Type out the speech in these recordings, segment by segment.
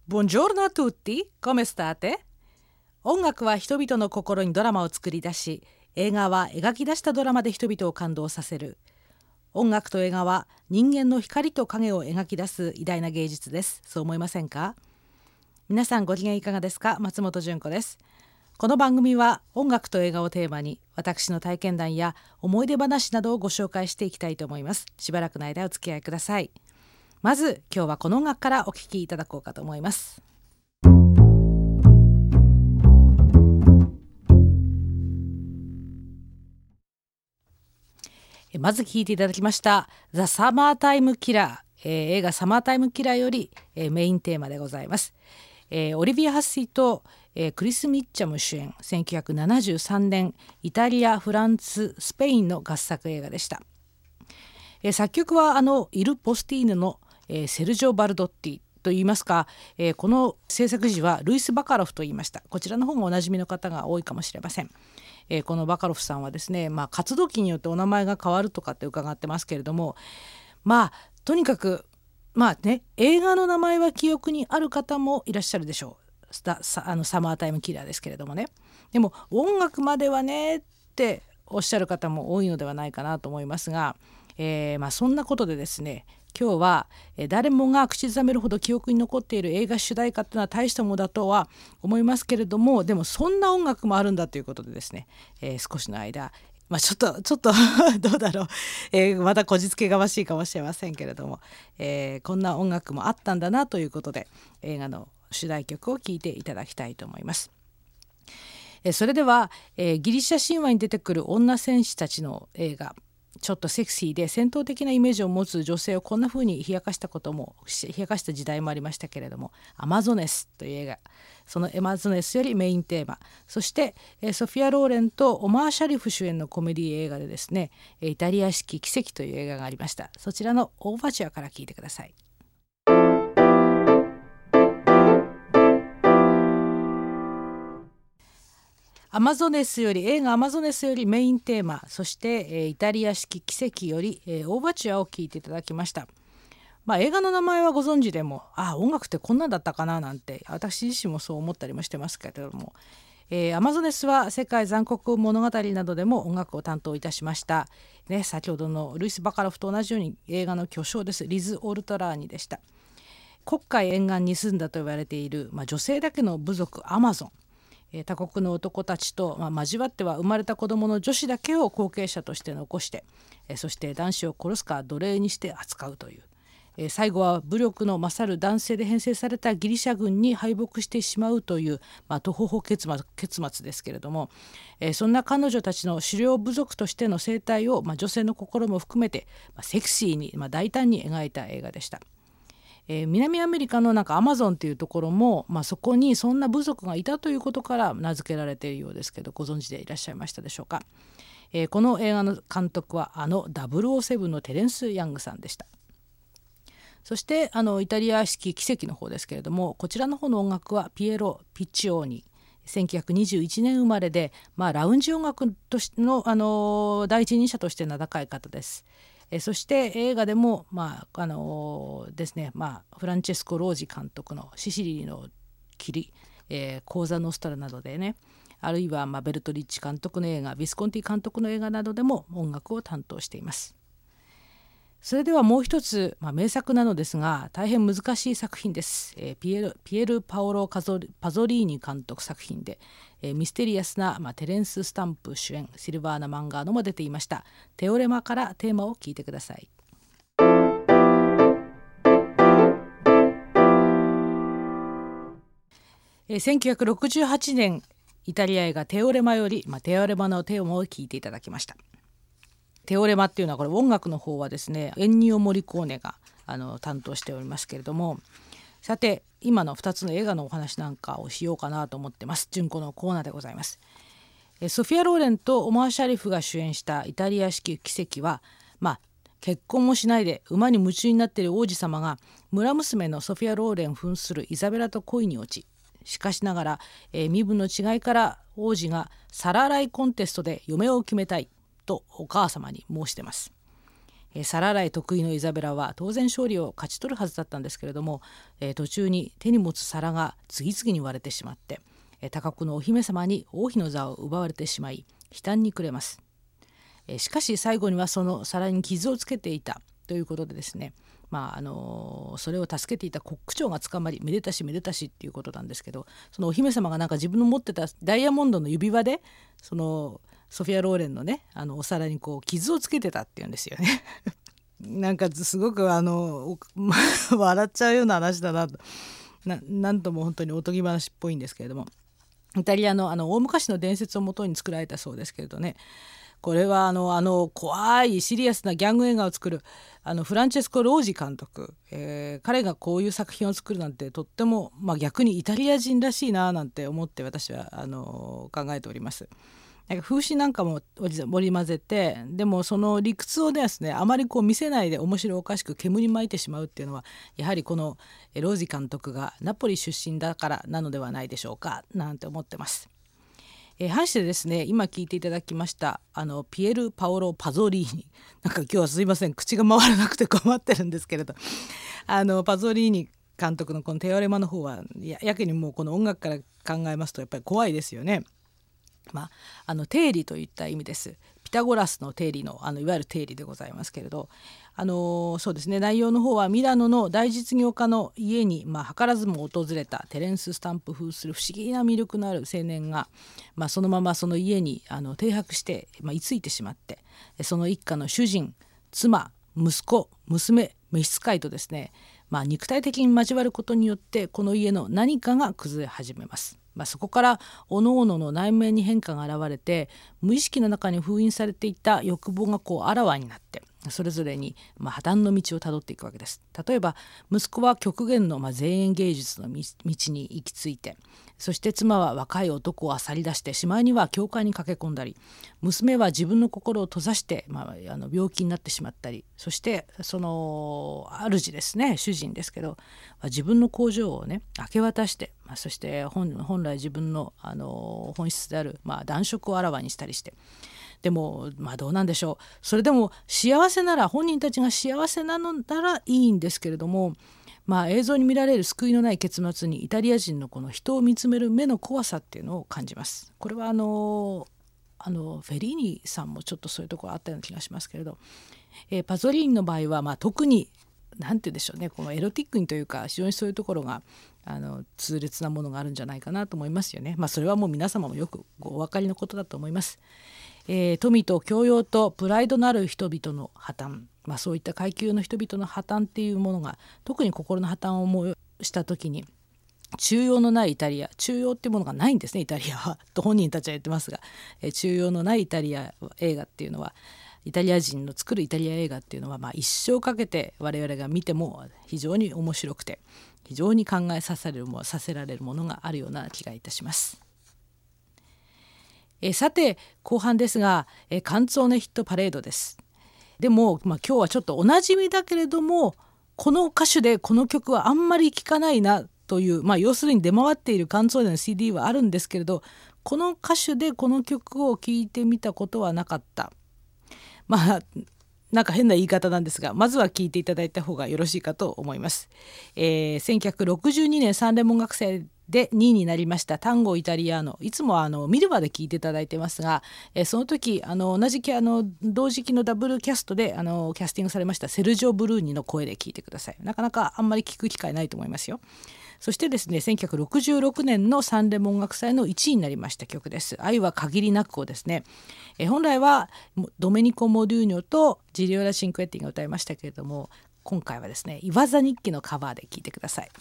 Buongiorno a tutti, come state? 音楽は人々の心にドラマを作り出し、映画は描き出したドラマで人々を感動させる。音楽と映画は人間の光と影を描き出す偉大な芸術です。そう思いませんか？皆さんご機嫌いかがですか？松本純子です。この番組は音楽と映画をテーマに私の体験談や思い出話などをご紹介していきたいと思います。しばらくの間お付き合いください。まず今日はこの音楽からお聴きいただこうかと思います。まず聴いていただきましたザ・サマータイム・キラー、映画サマータイム・キラーより、メインテーマでございます。オリビア・ハッシーと、クリス・ミッチャム主演、1973年イタリア、フランス、スペインの合作映画でした。作曲はイル・ポスティーヌのセルジョ・バルドッティといいますか、この制作時はルイス・バカロフと言いました。こちらの方がおなじみの方が多いかもしれません。このバカロフさんはですね、活動期によってお名前が変わるとかって伺ってますけれども、とにかく映画の名前は記憶にある方もいらっしゃるでしょう。サマータイムキラーですけれどもね。でも音楽まではねっておっしゃる方も多いのではないかなと思いますが、そんなことでですね、今日は誰もが口ずさめるほど記憶に残っている映画主題歌というのは大したものだとは思いますけれども、でもそんな音楽もあるんだということでですね、少しの間ちょっとどうだろう、またこじつけがましいかもしれませんけれども、こんな音楽もあったんだなということで映画の主題曲を聴いていただきたいと思います。それでは、ギリシャ神話に出てくる女戦士たちの映画、ちょっとセクシーで戦闘的なイメージを持つ女性をこんな風に冷やかした時代もありましたけれども、アマゾネスという映画、そのアマゾネスよりメインテーマ、そしてソフィア・ローレンとオマー・シャリフ主演のコメディ映画でですね、イタリア式奇跡という映画がありました。そちらのオーバーチュアから聞いてください。映画アマゾネスよりメインテーマ、そして、イタリア式奇跡より、オーバーチュアを聴いていただきました。映画の名前はご存知でも、音楽ってこんなんだったかななんて私自身もそう思ったりもしてますけれども、アマゾネスは世界残酷物語などでも音楽を担当いたしました、先ほどのルイス・バカロフと同じように映画の巨匠です。リズ・オルトラーニでした。黒海沿岸に住んだと言われている、女性だけの部族アマゾン、他国の男たちと、交わっては生まれた子どもの女子だけを後継者として残して、そして男子を殺すか奴隷にして扱うという、最後は武力の勝る男性で編成されたギリシャ軍に敗北してしまうという、途方結末ですけれども、そんな彼女たちの狩猟部族としての生態を、女性の心も含めて、セクシーに、大胆に描いた映画でした。南アメリカのアマゾンというところも、そこにそんな部族がいたということから名付けられているようですけど、ご存知でいらっしゃいましたでしょうか。この映画の監督は007のテレンス・ヤングさんでした。そしてイタリア式奇跡の方ですけれども、こちらの方の音楽はピエロ・ピッチオーニ、1921年生まれで、ラウンジ音楽としての、第一人者として名高い方です。そして映画でも、ですね、フランチェスコ・ロージ監督のシシリの霧、コーザ・ノストラなどでね、あるいはベルトリッチ監督の映画、ビスコンティ監督の映画などでも音楽を担当しています。それではもう一つ、名作なのですが大変難しい作品です。ピエル・パオロ・パゾリーニ監督作品で、ミステリアスな、テレンス・スタンプ主演、シルバーナ・マンガーノも出ていましたテオレマからテーマを聞いてください。1968年イタリア映画テオレマより、テオレマのテーマを聞いていただきました。テオレマっていうのは、これ音楽の方はですね、エンニオ・モリコーネが担当しておりますけれども、さて今の2つの映画のお話なんかをしようかなと思ってます。純子のコーナーでございます。ソフィア・ローレンとオマー・シャリフが主演したイタリア式奇跡は、結婚もしないで馬に夢中になっている王子様が村娘のソフィア・ローレン扮するイザベラと恋に落ち、しかしながら、身分の違いから王子が皿洗いコンテストで嫁を決めたいとお母様に申してます。 サラライ得意のイザベラは当然勝利を勝ち取るはずだったんですけれども、途中に手に持つ皿が次々に割れてしまって、他国のお姫様に王妃の座を奪われてしまい悲嘆に暮れます。しかし最後にはその皿に傷をつけていたということでですね、それを助けていたコック長が捕まり、めでたしめでたしっていうことなんですけど、そのお姫様がなんか自分の持ってたダイヤモンドの指輪でそのソフィア・ローレンのねお皿にこう傷をつけてたっていうんですよねなんかすごく笑っちゃうような話だなと、なんとも本当におとぎ話っぽいんですけれども、イタリアの大昔の伝説をもとに作られたそうですけれどね、これは怖いシリアスなギャング映画を作るフランチェスコ・ロージ監督、彼がこういう作品を作るなんてとっても、逆にイタリア人らしいななんて思って私は考えております。なんか風刺なんかも織り交ぜて、でもその理屈をですねあまりこう見せないで面白おかしく煙に巻いてしまうっていうのは、やはりこのロージ監督がナポリ出身だからなのではないでしょうかなんて思ってます。反してですね、今聞いていただきましたピエル・パオロ・パゾリーニ、なんか今日はすいません口が回らなくて困ってるんですけれど、パゾリーニ監督のこのテオレマの方はやけにもうこの音楽から考えますとやっぱり怖いですよね。定理といった意味です。ピタゴラスの定理のいわゆる定理でございますけれど、そうですね、内容の方はミラノの大実業家の家に、図らずも訪れたテレンス・スタンプ風する不思議な魅力のある青年が、そのままその家に停泊して、居ついてしまって、その一家の主人、妻、息子、娘、召使いとですね、肉体的に交わることによってこの家の何かが崩れ始めます。そこから各々の内面に変化が現れて、無意識の中に封印されていた欲望がこうあらわになって、それぞれに破綻の道をたどっていくわけです。例えば息子は極限の前衛芸術の道に行き着いて、そして妻は若い男を漁り出してしまいには教会に駆け込んだり、娘は自分の心を閉ざして、病気になってしまったり、そしてその主ですね、主人ですけど自分の工場をね明け渡して、そして本来自分の、本質である、男色をあらわにしたりして、でもどうなんでしょう、それでも幸せなら、本人たちが幸せなのならいいんですけれども、映像に見られる救いのない結末にイタリア人のこの人を見つめる目の怖さっていうのを感じます。これはフェリーニさんもちょっとそういうところあったような気がしますけれど、パゾリーニの場合は、特になんて言うんでしょうね、このエロティックにというか非常にそういうところが痛烈なものがあるんじゃないかなと思いますよね。それはもう皆様もよくお分かりのことだと思います。富と教養とプライドのある人々の破綻、そういった階級の人々の破綻っていうものが、特に心の破綻を思いした時に、中庸のないイタリア、中庸っていうものがないんですね、イタリアはと本人たちは言ってますが、中庸のないイタリア映画っていうのは、イタリア人の作るイタリア映画っていうのは、一生かけて我々が見ても非常に面白くて、非常に考えさせられるものがあるような気がいたします。さて後半ですが、カンツォーネヒットパレードです。でも、今日はちょっとおなじみだけれども、この歌手でこの曲はあんまり聴かないなという、要するに出回っているカンツォーネの CD はあるんですけれど、この歌手でこの曲を聴いてみたことはなかった。なんか変な言い方なんですが、まずは聴いていただいた方がよろしいかと思います。1962年サンレモン学生で2位になりましたタンゴイタリアーノ、いつもミルバで聴いていただいてますが、その時同じ同時期のダブルキャストでキャスティングされましたセルジオ・ブルーニの声で聴いてください。なかなかあんまり聴く機会ないと思いますよ。そしてですね、1966年のサンレモン学祭の1位になりました曲です。愛は限りなくをですね、本来はドメニコ・モデューニョとジリオラ・シンクエッティが歌いましたけれども、今回はですね、イワザ日記のカバーで聴いてください。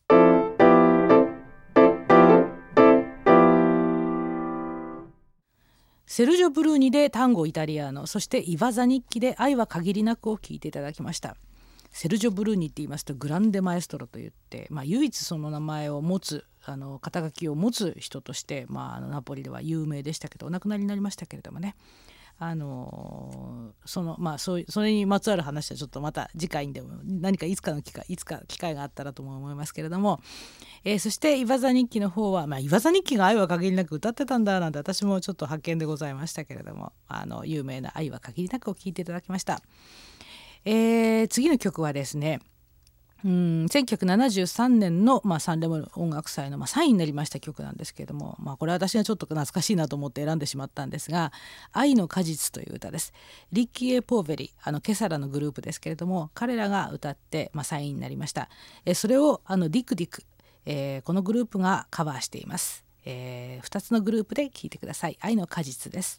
セルジョ・ブルーニでタンゴイタリアーノ、そしてイワザ日記で愛は限りなくを聴いていただきました。セルジョ・ブルーニって言いますとグランデマエストロといって、唯一その名前を持つ肩書きを持つ人として、ナポリでは有名でしたけど、お亡くなりになりましたけれどもね、それにまつわる話はちょっとまた次回にでも何かいつか機会があったらとも思いますけれども、そしてイワザ日記の方は、イワザ日記が愛は限りなく歌ってたんだなんて私もちょっと発見でございましたけれども、有名な愛は限りなくを聴いていただきました。 次の曲はですね、1973年の、サンレモ音楽祭の、3位になりました曲なんですけれども、これは私がちょっと懐かしいなと思って選んでしまったんですが、愛の果実という歌です。リッキー・エ・ポーベリ、ケサラのグループですけれども、彼らが歌って、3位になりました。それをディクディク、このグループがカバーしています。2つのグループで聴いてください。愛の果実です。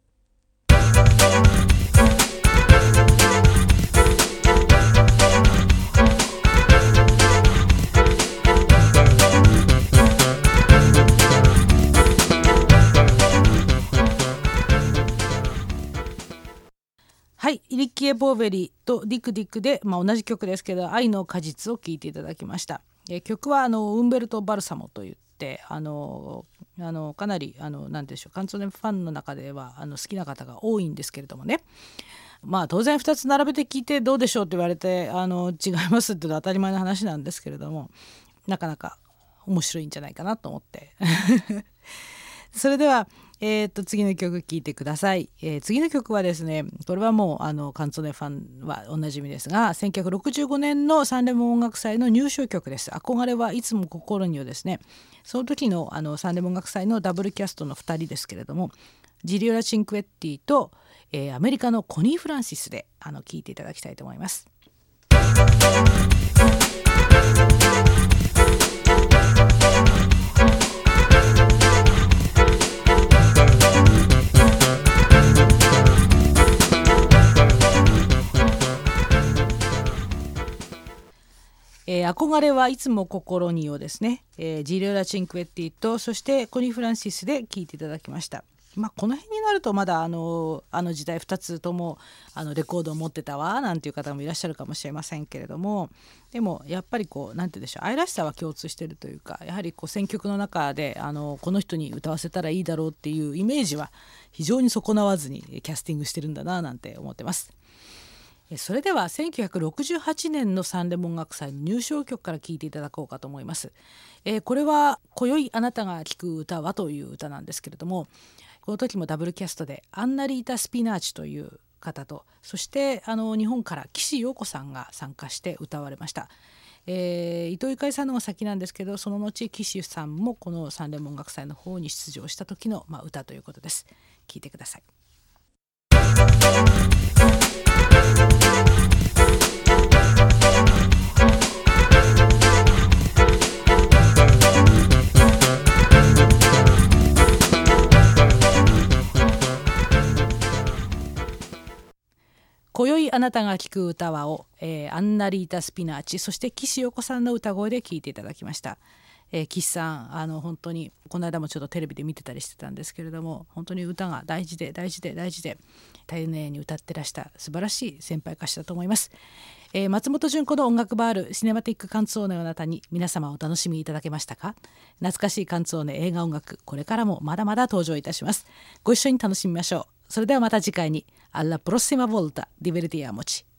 はい、リッキー・エ・ポーベリとディクディクで、同じ曲ですけど愛の果実を聴いていただきました。曲はウンベルト・バルサモといってかなり何でしょう、カンツォーネファンの中では好きな方が多いんですけれどもね、当然2つ並べて聴いてどうでしょうって言われて違いますっていうのは当たり前の話なんですけれども、なかなか面白いんじゃないかなと思ってそれでは次の曲聴いてください。次の曲はですね、これはもうカンツォーネファンはおなじみですが、1965年のサンレモ音楽祭の入賞曲です。憧れはいつも心にをですね、その時のサンレモ音楽祭のダブルキャストの2人ですけれども、ジリオラ・チンクエッティと、アメリカのコニー・フランシスで聴いていただきたいと思います。憧れはいつも心にをですね、ジリオラ・チンクエッティとそしてコニー・フランシスで聴いていただきました。この辺になるとまだ時代2つともレコードを持ってたわなんていう方もいらっしゃるかもしれませんけれども、でもやっぱりなんて言うんでしょう、愛らしさは共通しているというか、やはり選曲の中でこの人に歌わせたらいいだろうっていうイメージは非常に損なわずにキャスティングしてるんだななんて思ってます。それでは1968年のサンレモ音楽祭の入賞曲から聴いていただこうかと思います。これは今宵あなたが聴く歌はという歌なんですけれども、この時もダブルキャストでアンナ・リータ・スピナーチという方と、そして日本から岸陽子さんが参加して歌われました。伊藤ゆかりさんの方が先なんですけど、その後岸さんもこのサンレモ音楽祭の方に出場した時の、歌ということです。聴いてください。今宵あなたが聴く歌はを、アンナ・リータ・スピナーチ、そして岸陽子さんの歌声で聴いていただきました。岸さん本当にこの間もちょっとテレビで見てたりしてたんですけれども、本当に歌が大事で丁寧に歌ってらした素晴らしい先輩歌手だと思います。松本純子の音楽バールシネマティックカンツォーネのあなたに皆様お楽しみいただけましたか？懐かしいカンツォーネ映画音楽、これからもまだまだ登場いたします。ご一緒に楽しみましょう。それではまた次回に。Alla prossima volta, divertiamoci.